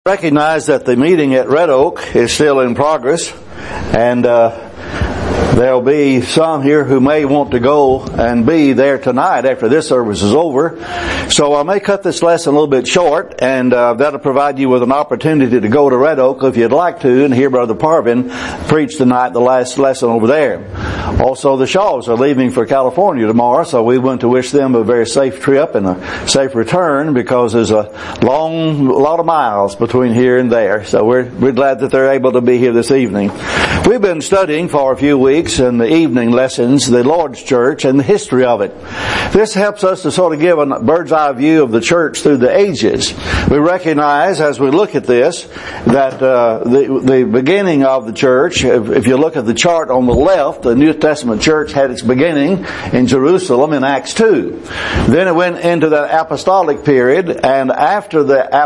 Recognize that the meeting at Red Oak is still in progress, and there'll be some here who may want to go and be there tonight after this service is over. So I may cut this lesson a little bit short, and that'll provide you with an opportunity to go to Red Oak if you'd like to and hear Brother Parvin preach tonight, the last lesson over there. Also, the Shaws are leaving for California tomorrow, so we want to wish them a very safe trip and a safe return, because there's a lot of miles between here and there. So we're glad that they're able to be here this evening. We've been studying for a few weeks in the evening lessons the Lord's Church and the history of it. This helps us to sort of give a bird's eye view of the church through the ages. We recognize as we look at this that the beginning of the church, if you look at the chart on the left, the New Testament church had its beginning in Jerusalem in Acts 2. Then it went into the apostolic period, and after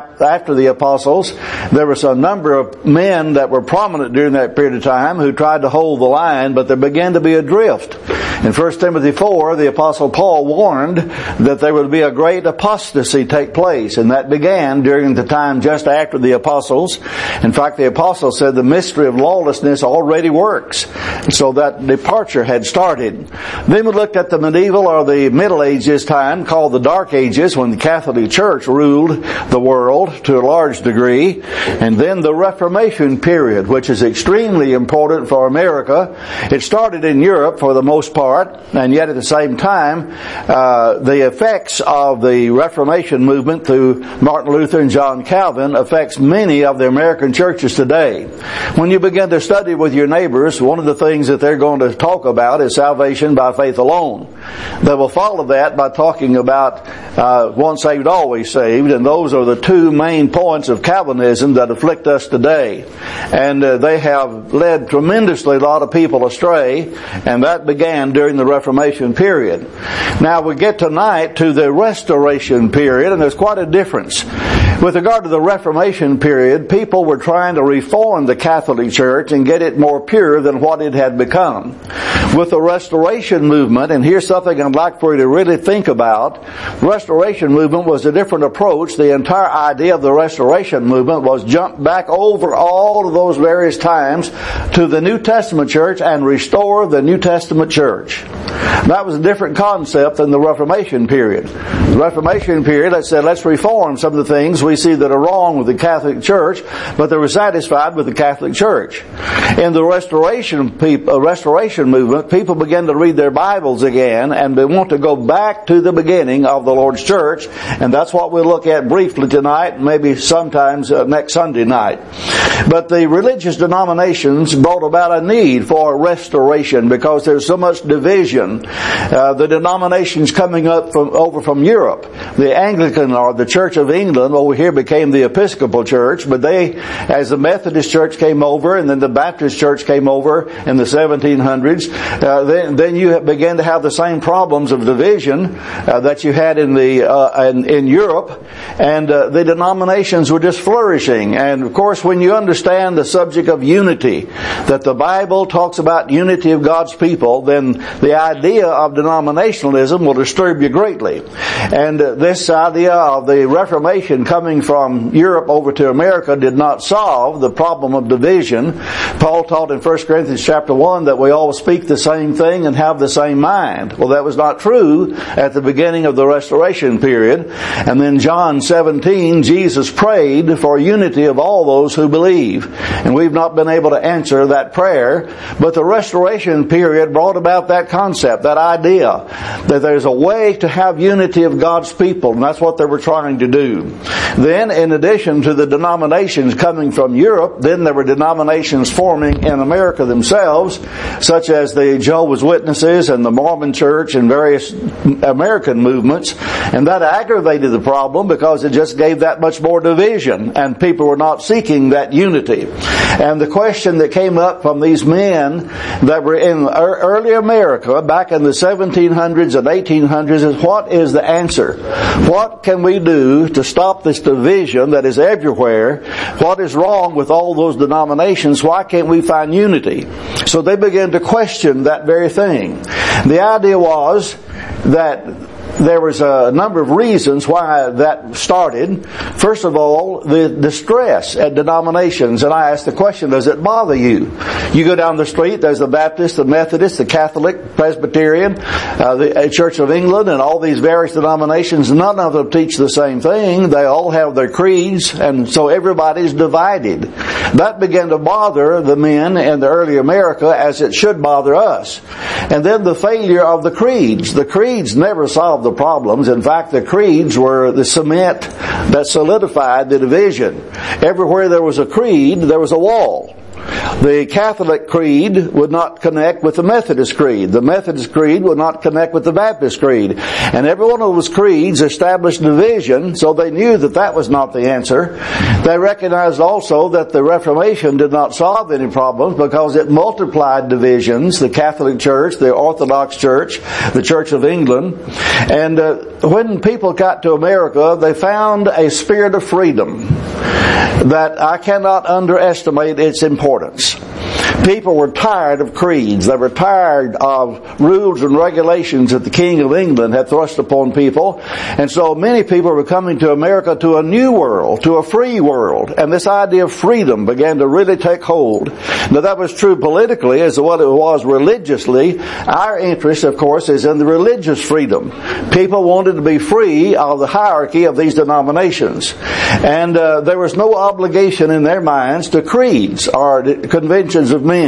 the apostles, there was a number of men that were prominent during that period of time who tried to hold the line, but there began to be a drift. In 1 Timothy 4, the Apostle Paul warned that there would be a great apostasy take place, and that began during the time just after the apostles. In fact, the apostle said the mystery of lawlessness already works, so that departure had started. Then we looked at the medieval or the Middle Ages time, called the Dark Ages, when the Catholic Church ruled the world to a large degree, and then the Reformation period, which is extremely important for America. It started in Europe for the most part, and yet at the same time, the effects of the Reformation movement through Martin Luther and John Calvin affects many of the American churches today. When you begin to study with your neighbors, one of the things that they're going to talk about is salvation by faith alone. They will follow that by talking about once saved, always saved, and those are the two main points of Calvinism that afflict us today. And they have led tremendously a lot of people astray, and that began during the Reformation period. Now we get tonight to the Restoration period, and there's quite a difference. With regard to the Reformation period, people were trying to reform the Catholic Church and get it more pure than what it had become. With the Restoration movement, and here's something I'd like for you to really think about, the Restoration movement was a different approach. The entire idea of the Restoration movement was jump back over all of those various times to the New Testament church and restore the New Testament church. That was a different concept than the Reformation period. The Reformation period, let's reform some of the things we see that are wrong with the Catholic Church, but they were satisfied with the Catholic Church. In the Restoration movement, people began to read their Bibles again, and they want to go back to the beginning of the Lord's Church, and that's what we'll look at briefly tonight, maybe sometimes next Sunday night. But the religious denominations brought about a need for restoration because there's so much division. The denominations coming up over from Europe, the Anglican or the Church of England over here became the Episcopal Church, but they, as the Methodist Church came over and then the Baptist Church came over in the 1700s, then you began to have the same problems of division that you had in Europe, and the denominations were just flourishing. And of course, when you understand the subject of unity, that the Bible talks about unity of God's people, then the idea of denominationalism will disturb you greatly. And this idea of the Reformation coming from Europe over to America did not solve the problem of division. Paul taught in 1 Corinthians chapter 1 that we all speak the same thing and have the same mind. Well, that was not true at the beginning of the Restoration period. And then John 17, Jesus prayed for unity of all those who believe. And we've not been able to answer that prayer, but the Restoration period brought about that concept, that idea that there's a way to have unity of God's people, and that's what they were trying to do. Then, in addition to the denominations coming from Europe, then there were denominations forming in America themselves, such as the Jehovah's Witnesses and the Mormon Church and various American movements, and that aggravated the problem because it just gave that much more division, and people were not seeking that unity. And the question that came up from these men that were in early America back in the 1700s and 1800s is, what is the answer? What can we do to stop this division that is everywhere? What is wrong with all those denominations? Why can't we find unity? So they began to question that very thing. The idea was that there was a number of reasons why that started. First of all, the distress at denominations. And I asked the question, does it bother you? You go down the street, there's the Baptist, the Methodist, the Catholic, Presbyterian, the Church of England, and all these various denominations. None of them teach the same thing. They all have their creeds, and so everybody's divided. That began to bother the men in the early America, as it should bother us. And then the failure of the creeds. The creeds never solved the problems. In fact, the creeds were the cement that solidified the division. Everywhere there was a creed, there was a wall. The Catholic creed would not connect with the Methodist creed. The Methodist creed would not connect with the Baptist creed. And every one of those creeds established division, so they knew that that was not the answer. They recognized also that the Reformation did not solve any problems because it multiplied divisions, the Catholic Church, the Orthodox Church, the Church of England. And when people got to America, they found a spirit of freedom that I cannot underestimate its importance. People were tired of creeds. They were tired of rules and regulations that the King of England had thrust upon people. And so many people were coming to America to a new world, to a free world. And this idea of freedom began to really take hold. Now that was true politically as what it was religiously. Our interest, of course, is in the religious freedom. People wanted to be free of the hierarchy of these denominations. And there was no obligation in their minds to creeds or conventions of men.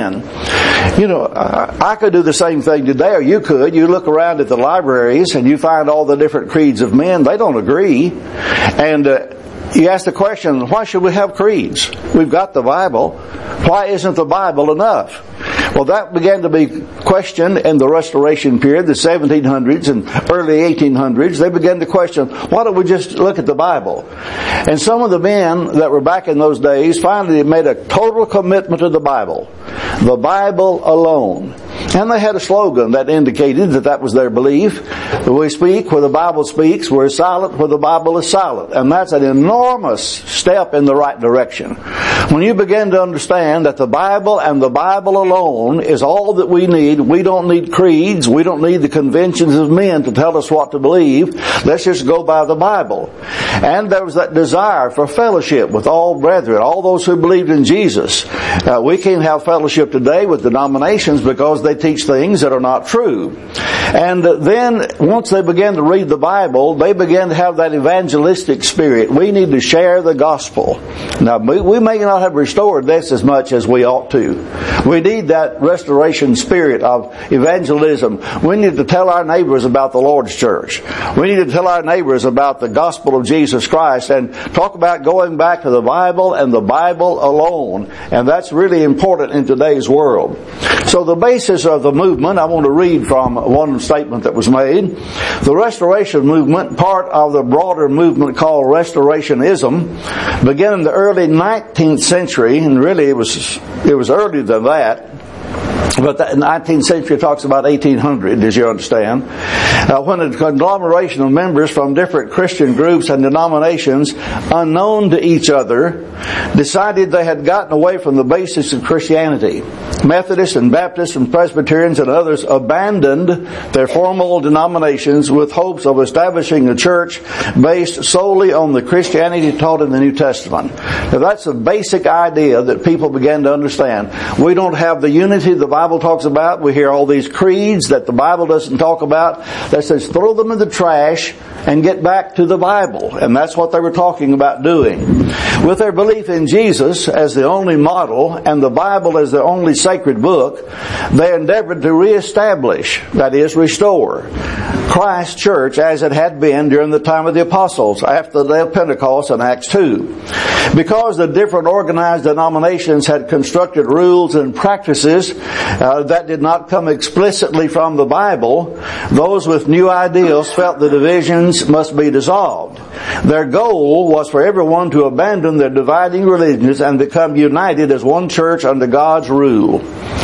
You know, I could do the same thing today, or you could. You look around at the libraries and you find all the different creeds of men. They don't agree. And you ask the question, why should we have creeds? We've got the Bible. Why isn't the Bible enough? Well, that began to be questioned in the Restoration period, the 1700s and early 1800s. They began to question, why don't we just look at the Bible? And some of the men that were back in those days finally made a total commitment to the Bible. The Bible alone. And they had a slogan that indicated that that was their belief. We speak where the Bible speaks. We're silent where the Bible is silent. And that's an enormous step in the right direction. When you begin to understand that the Bible and the Bible alone is all that we need, we don't need creeds, we don't need the conventions of men to tell us what to believe. Let's just go by the Bible. And there was that desire for fellowship with all brethren, all those who believed in Jesus. We can't have fellowship today with denominations because they teach things that are not true. And then once they began to read the Bible, they began to have that evangelistic spirit. We need to share the gospel. Now, we may not have restored this as much as we ought to. We need that restoration spirit of evangelism. We need to tell our neighbors about the Lord's church. We need to tell our neighbors about the gospel of Jesus Christ and talk about going back to the Bible and the Bible alone. And that's really important in today's world. So the basis of the movement, I want to read from one statement that was made. The Restoration movement, part of the broader movement called Restorationism, began in the early 19th century, and really it was earlier than that. But the 19th century talks about 1800, as you understand, when a conglomeration of members from different Christian groups and denominations, unknown to each other, decided they had gotten away from the basics of Christianity. Methodists and Baptists and Presbyterians and others abandoned their formal denominations with hopes of establishing a church based solely on the Christianity taught in the New Testament. Now that's a basic idea that people began to understand. We don't have the unity the Bible talks about. We hear all these creeds that the Bible doesn't talk about. That says throw them in the trash and get back to the Bible. And that's what they were talking about doing. With their belief in Jesus as the only model and the Bible as the only sacred book, they endeavored to reestablish, that is, restore, Christ's church as it had been during the time of the apostles after the day of Pentecost in Acts 2. Because the different organized denominations had constructed rules and practices that did not come explicitly from the Bible, those with new ideals felt the divisions must be dissolved. Their goal was for everyone to abandon their dividing religions and become united as one church under God's rule.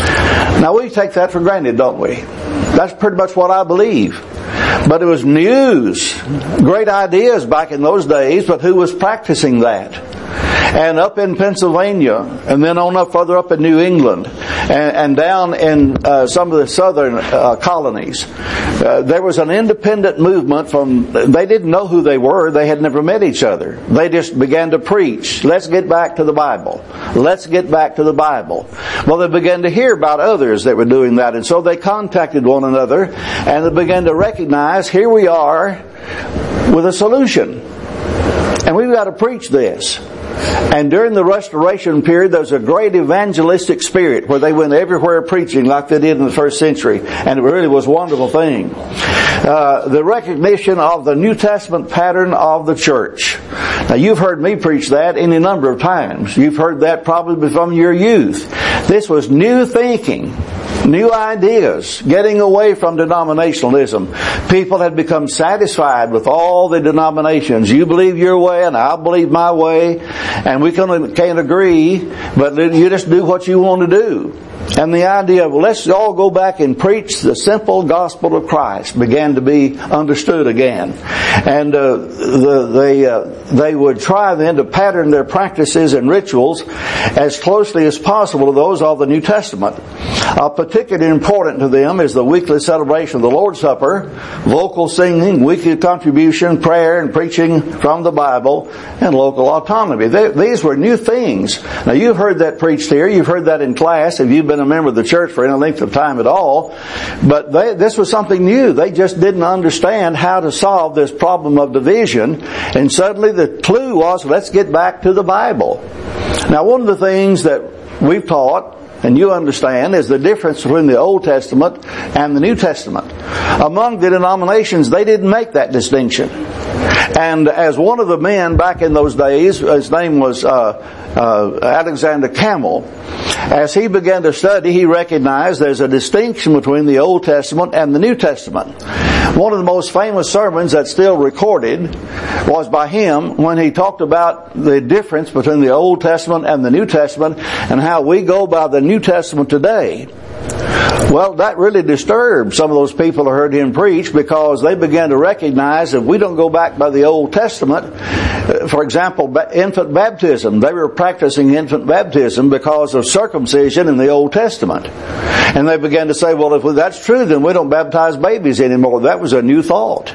Now we take that for granted, don't we? That's pretty much what I believe. But it was news, great ideas back in those days, but who was practicing that? and up in Pennsylvania, and then on up further up in New England, and down in some of the southern colonies. There was an independent movement they didn't know who they were. They had never met each other. They just began to preach. Let's get back to the Bible. Let's get back to the Bible. Well, they began to hear about others that were doing that, and so they contacted one another, and they began to recognize, here we are with a solution. And we've got to preach this. And during the Restoration period, there was a great evangelistic spirit where they went everywhere preaching like they did in the first century. And it really was a wonderful thing. The recognition of the New Testament pattern of the church. Now, you've heard me preach that any number of times. You've heard that probably from your youth. This was new thinking. New ideas, getting away from denominationalism. People had become satisfied with all the denominations. You believe your way and I'll believe my way, and we can't agree, but you just do what you want to do. And the idea of let's all go back and preach the simple gospel of Christ began to be understood again. And they would try then to pattern their practices and rituals as closely as possible to those of the New Testament. Particularly important to them is the weekly celebration of the Lord's Supper, vocal singing, weekly contribution, prayer, and preaching from the Bible, and local autonomy. These were new things. Now, you've heard that preached here. You've heard that in class if you've been a member of the church for any length of time at all. But this was something new. They just didn't understand how to solve this problem of division. And suddenly the clue was, let's get back to the Bible. Now, one of the things that we've taught, and you understand, is the difference between the Old Testament and the New Testament. Among the denominations, they didn't make that distinction. And as one of the men back in those days, his name was Alexander Campbell, as he began to study, he recognized there's a distinction between the Old Testament and the New Testament. One of the most famous sermons that's still recorded was by him when he talked about the difference between the Old Testament and the New Testament and how we go by the New Testament today. Well, that really disturbed some of those people who heard him preach, because they began to recognize if we don't go back by the Old Testament, for example, infant baptism, they were practicing infant baptism because of circumcision in the Old Testament. And they began to say, well, if that's true, then we don't baptize babies anymore. That was a new thought.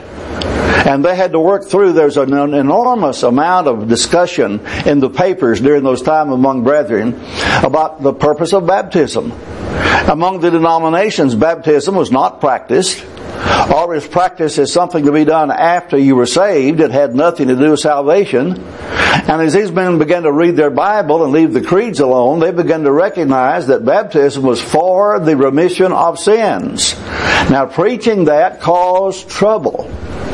And they had to work through, there's an enormous amount of discussion in the papers during those times among brethren about the purpose of baptism. Among the denominations, baptism was not practiced, or was practiced as something to be done after you were saved. It had nothing to do with salvation. And as these men began to read their Bible and leave the creeds alone, they began to recognize that baptism was for the remission of sins. Now, preaching that caused trouble.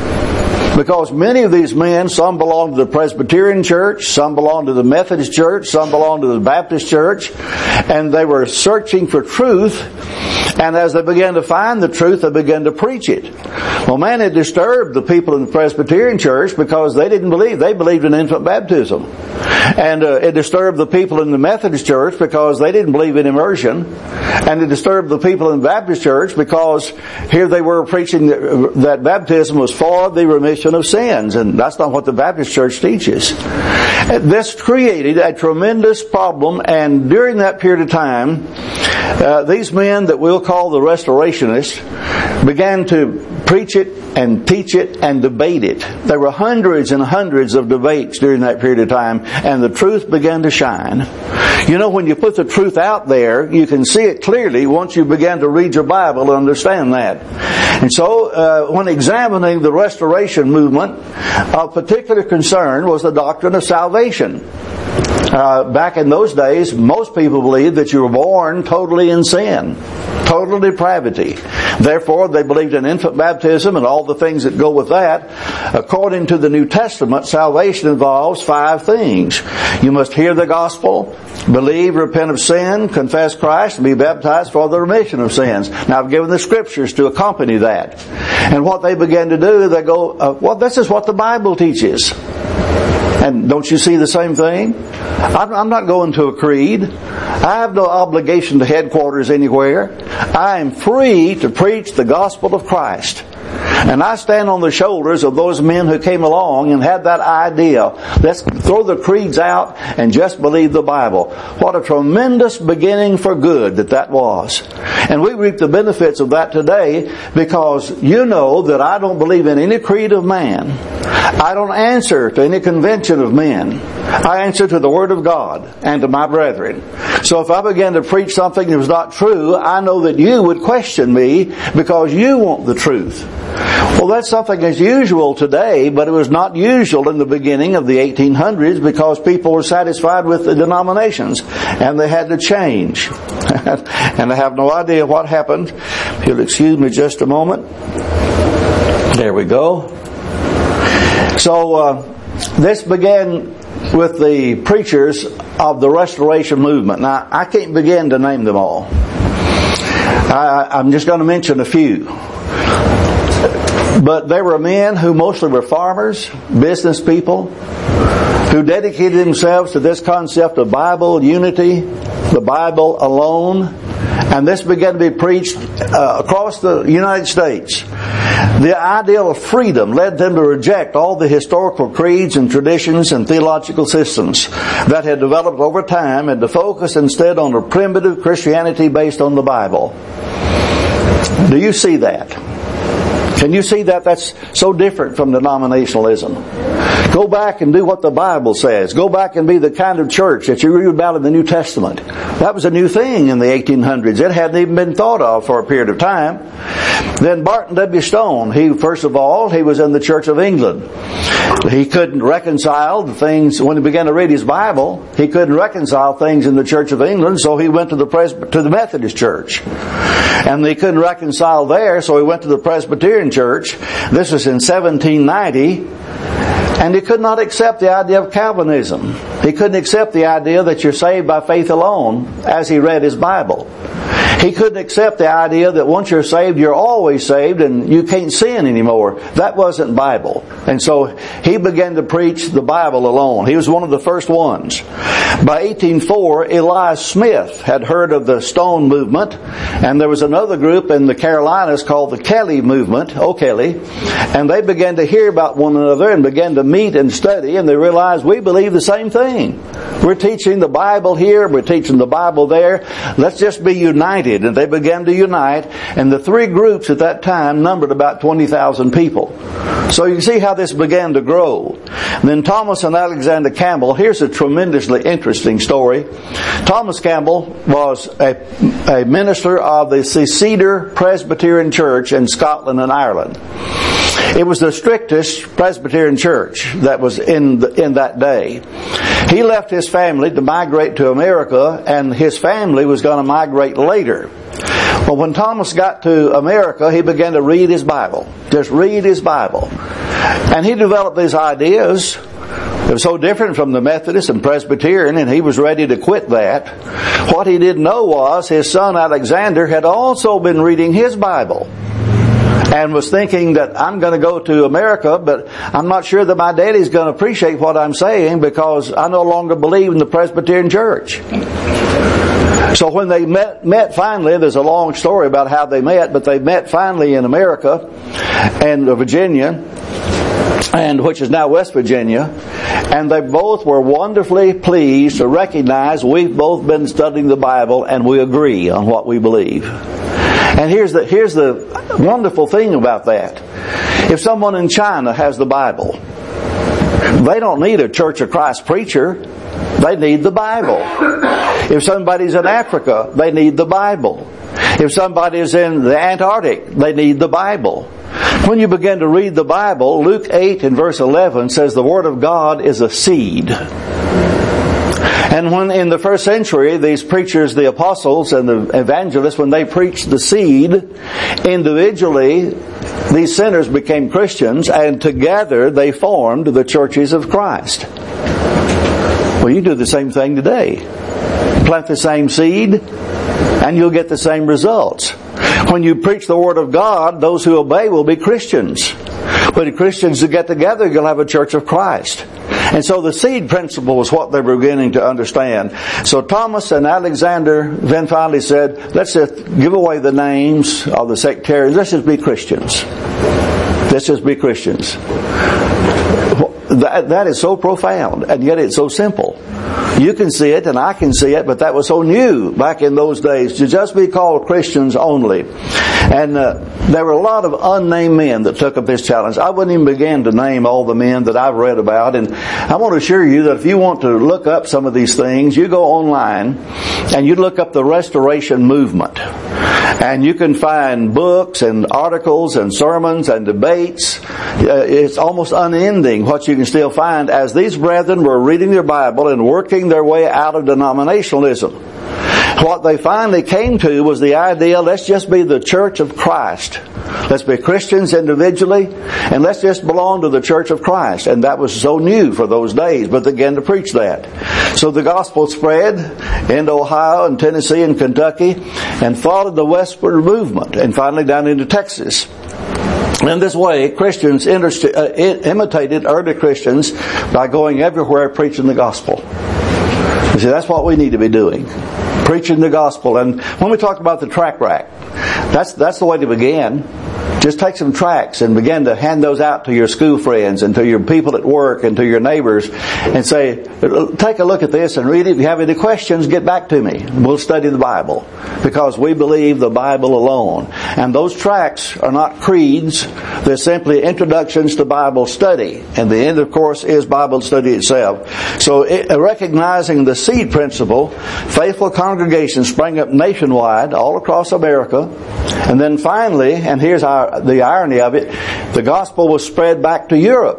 Because many of these men, some belonged to the Presbyterian church, some belonged to the Methodist church, some belonged to the Baptist church, and they were searching for truth, and as they began to find the truth, they began to preach it. Well, man, it disturbed the people in the Presbyterian church because they didn't believe. They believed in infant baptism. And it disturbed the people in the Methodist church because they didn't believe in immersion. And it disturbed the people in the Baptist church because here they were preaching that baptism was for the remission of sins, and that's not what the Baptist church teaches. This created a tremendous problem, and during that period of time, these men that we'll call the Restorationists began to preach it and teach it and debate it. There were hundreds and hundreds of debates during that period of time, and the truth began to shine. You know, when you put the truth out there, you can see it clearly once you begin to read your Bible and understand that. And so, when examining the Restoration movement, of particular concern was the doctrine of salvation. Back in those days, most people believed that you were born totally in sin, total depravity. Therefore, they believed in infant baptism and all the things that go with that. According to the New Testament, salvation involves 5 things. You must hear the gospel, believe, repent of sin, confess Christ, and be baptized for the remission of sins. Now, I've given the scriptures to accompany that. And what they began to do, they go, well, this is what the Bible teaches. And don't you see the same thing? I'm not going to a creed. I have no obligation to headquarters anywhere. I am free to preach the gospel of Christ. And I stand on the shoulders of those men who came along and had that idea. Let's throw the creeds out and just believe the Bible. What a tremendous beginning for good that was. And we reap the benefits of that today, because you know that I don't believe in any creed of man. I don't answer to any convention of men. I answer to the Word of God and to my brethren. So if I began to preach something that was not true, I know that you would question me because you want the truth. Well, that's something that's usual today, but it was not usual in the beginning of the 1800s, because people were satisfied with the denominations and they had to change. And I have no idea what happened. If you'll excuse me just a moment. There we go. So this began with the preachers of the Restoration movement. Now, I can't begin to name them all. I'm just going to mention a few. But they were men who mostly were farmers, business people, who dedicated themselves to this concept of Bible unity, the Bible alone. And this began to be preached across the United States. The ideal of freedom led them to reject all the historical creeds and traditions and theological systems that had developed over time, and to focus instead on a primitive Christianity based on the Bible. Do you see that? Can you see that? That's so different from denominationalism. Go back and do what the Bible says. Go back and be the kind of church that you read about in the New Testament. That was a new thing in the 1800s. It hadn't even been thought of for a period of time. Then Barton W. Stone, he was in the Church of England. He couldn't reconcile the things, when he began to read his Bible, he couldn't reconcile things in the Church of England, so he went to the Methodist Church. And he couldn't reconcile there, so he went to the Presbyterian Church. This was in 1790. And he could not accept the idea of Calvinism. He couldn't accept the idea that you're saved by faith alone as he read his Bible. He couldn't accept the idea that once you're saved, you're always saved and you can't sin anymore. That wasn't Bible. And so he began to preach the Bible alone. He was one of the first ones. By 1804, Elias Smith had heard of the Stone movement, and there was another group in the Carolinas called the Kelly movement, O'Kelly, and they began to hear about one another and began to meet and study, and they realized we believe the same thing. We're teaching the Bible here, we're teaching the Bible there. Let's just be united. And they began to unite, and the three groups at that time numbered about 20,000 people. So you can see how this began to grow. And then Thomas and Alexander Campbell, here's a tremendously interesting story. Thomas Campbell was a minister of the Cedar Presbyterian Church in Scotland and Ireland. It was the strictest Presbyterian church that was in that day. He left his family to migrate to America, and his family was going to migrate later. Well, when Thomas got to America, he began to read his Bible. Just read his Bible. And he developed these ideas. It was so different from the Methodist and Presbyterian, and he was ready to quit that. What he didn't know was his son Alexander had also been reading his Bible and was thinking that I'm going to go to America, but I'm not sure that my daddy's going to appreciate what I'm saying because I no longer believe in the Presbyterian Church. So when they met finally, there's a long story about how they met, but they met finally in America and Virginia, and which is now West Virginia, and they both were wonderfully pleased to recognize we've both been studying the Bible and we agree on what we believe. And here's the wonderful thing about that. If someone in China has the Bible, they don't need a Church of Christ preacher. They need the Bible. If somebody's in Africa, they need the Bible. If somebody's in the Antarctic, they need the Bible. When you begin to read the Bible, Luke 8 and verse 11 says the Word of God is a seed. And when in the first century, these preachers, the apostles and the evangelists, when they preached the seed, individually, these sinners became Christians, and together they formed the churches of Christ. Well, you do the same thing today. Plant the same seed, and you'll get the same results. When you preach the Word of God, those who obey will be Christians. When the Christians get together, you'll have a church of Christ. And so the seed principle was what they were beginning to understand. So Thomas and Alexander then finally said, let's just give away the names of the sectarians. Let's just be Christians. Let's just be Christians. That is so profound, and yet it's so simple. You can see it, and I can see it, but that was so new back in those days, to just be called Christians only. And there were a lot of unnamed men that took up this challenge. I wouldn't even begin to name all the men that I've read about. And I want to assure you that if you want to look up some of these things, you go online and you look up the Restoration Movement. And you can find books and articles and sermons and debates. It's almost unending what you can still find as these brethren were reading their Bible and working their way out of denominationalism. What they finally came to was the idea, let's just be the Church of Christ. Let's be Christians individually, and let's just belong to the Church of Christ. And that was so new for those days, but they began to preach that. So the gospel spread into Ohio and Tennessee and Kentucky, and followed the westward movement, and finally down into Texas. In this way, Christians imitated early Christians by going everywhere preaching the gospel. You see, that's what we need to be doing. Preaching the gospel. And when we talk about the tract rack, that's the way to begin. Just take some tracts and begin to hand those out to your school friends and to your people at work and to your neighbors and say, take a look at this and read it. If you have any questions, get back to me. We'll study the Bible because we believe the Bible alone. And those tracts are not creeds. They're simply introductions to Bible study. And the end, of course, is Bible study itself. So recognizing the seed principle, faithful congregations sprang up nationwide all across America. And then finally, and here's the irony of it, the gospel was spread back to Europe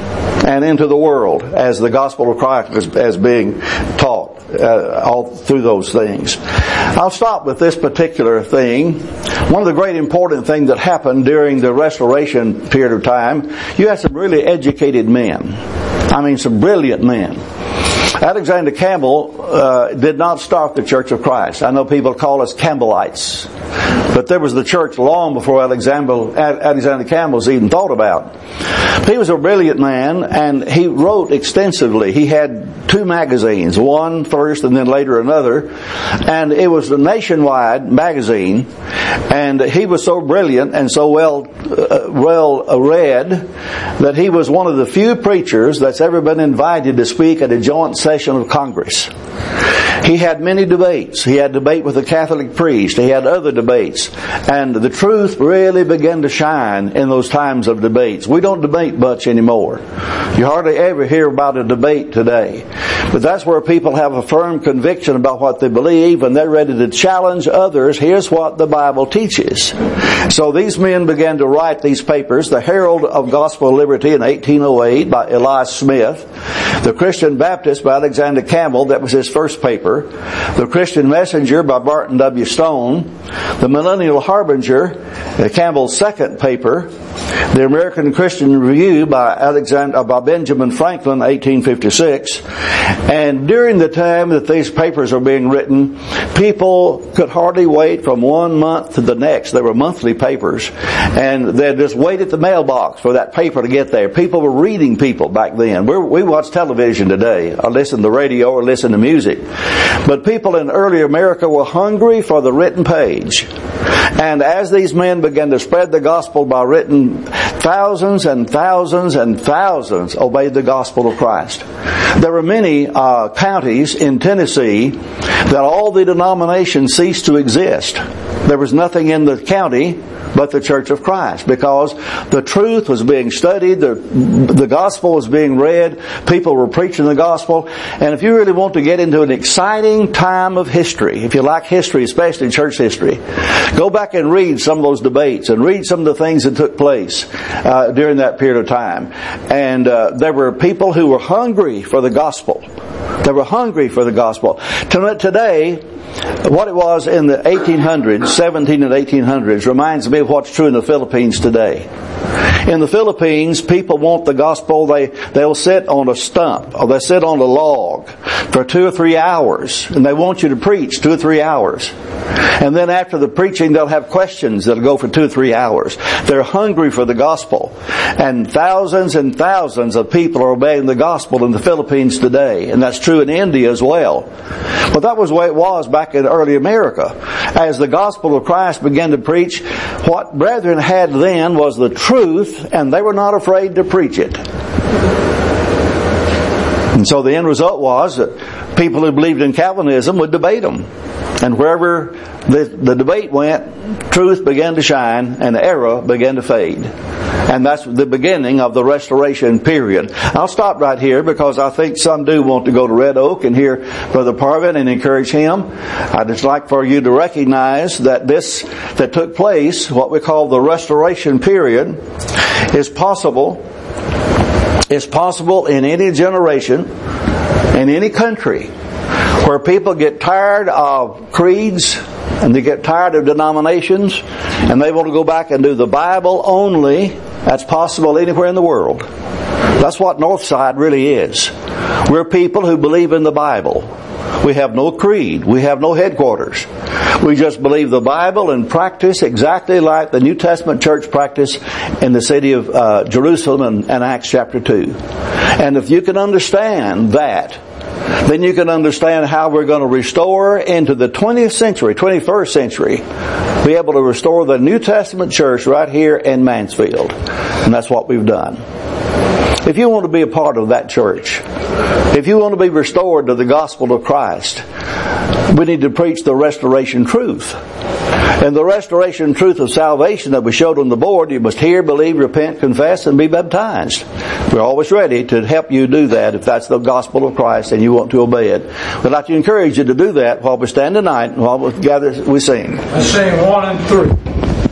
and into the world as the gospel of Christ was being taught all through those things. I'll stop with this particular thing. One of the great important things that happened during the Restoration period of time, you had some really educated men. I mean, some brilliant men. Alexander Campbell did not start the Church of Christ. I know people call us Campbellites, but there was the church long before Alexander Campbell was even thought about. He was a brilliant man, and he wrote extensively. He had 2 magazines, one first and then later another, and it was a nationwide magazine. And he was so brilliant and so well read that he was one of the few preachers that's ever been invited to speak at a joint session of Congress. He had many debates. He had debate with a Catholic priest. He had other debates. And the truth really began to shine in those times of debates. We don't debate much anymore. You hardly ever hear about a debate today. But that's where people have a firm conviction about what they believe, and they're ready to challenge others. Here's what the Bible teaches. So these men began to write these papers. The Herald of Gospel Liberty in 1808 by Elias Smith. The Christian Baptist by Alexander Campbell, that was his first paper. The Christian Messenger by Barton W. Stone. The Millennial Harbinger, Campbell's second paper. The American Christian Review by Benjamin Franklin, 1856. And during the time that these papers are being written, people could hardly wait from one month to the next. They were monthly papers. And they'd just wait at the mailbox for that paper to get there. People were reading people back then. We watch television today, or listen to radio, or listen to music. But people in early America were hungry for the written page. And as these men began to spread the gospel by written, thousands and thousands and thousands obeyed the gospel of Christ. There were many counties in Tennessee that all the denominations ceased to exist. There was nothing in the county but the Church of Christ, because the truth was being studied, the gospel was being read, people were preaching the gospel. And if you really want to get into an exciting time of history, if you like history, especially church history, go back and read some of those debates and read some of the things that took place during that period of time. And there were people who were hungry for the gospel. They were hungry for the gospel. Today, what it was in the 1800s, 17 and 1800s, reminds me of what's true in the Philippines today. In the Philippines, people want the gospel. They'll sit on a stump, or they'll sit on a log for 2 or 3 hours, and they want you to preach 2 or 3 hours. And then after the preaching, they'll have questions that'll go for 2 or 3 hours. They're hungry for the gospel. And thousands of people are obeying the gospel in the Philippines today. And that's true in India as well. But that was the way it was back in early America. as the gospel of Christ began to preach, what brethren had then was the truth, and they were not afraid to preach it. And so the end result was that people who believed in Calvinism would debate them. And wherever the debate went, truth began to shine and error began to fade. And that's the beginning of the Restoration period. I'll stop right here because I think some do want to go to Red Oak and hear Brother Parvin and encourage him. I'd just like for you to recognize that this that took place, what we call the Restoration period, is possible. It's possible in any generation, in any country, where people get tired of creeds and they get tired of denominations and they want to go back and do the Bible only. That's possible anywhere in the world. That's what Northside really is. We're people who believe in the Bible. We have no creed. We have no headquarters. We just believe the Bible and practice exactly like the New Testament church practiced in the city of Jerusalem in Acts chapter 2. And if you can understand that, then you can understand how we're going to restore into the 20th century, 21st century, be able to restore the New Testament church right here in Mansfield. And that's what we've done. If you want to be a part of that church, if you want to be restored to the gospel of Christ, we need to preach the restoration truth. And the restoration truth of salvation that we showed on the board, you must hear, believe, repent, confess, and be baptized. We're always ready to help you do that if that's the gospel of Christ and you want to obey it. We'd like to encourage you to do that while we stand tonight and while we gather, we sing. Let's sing 1 and 3.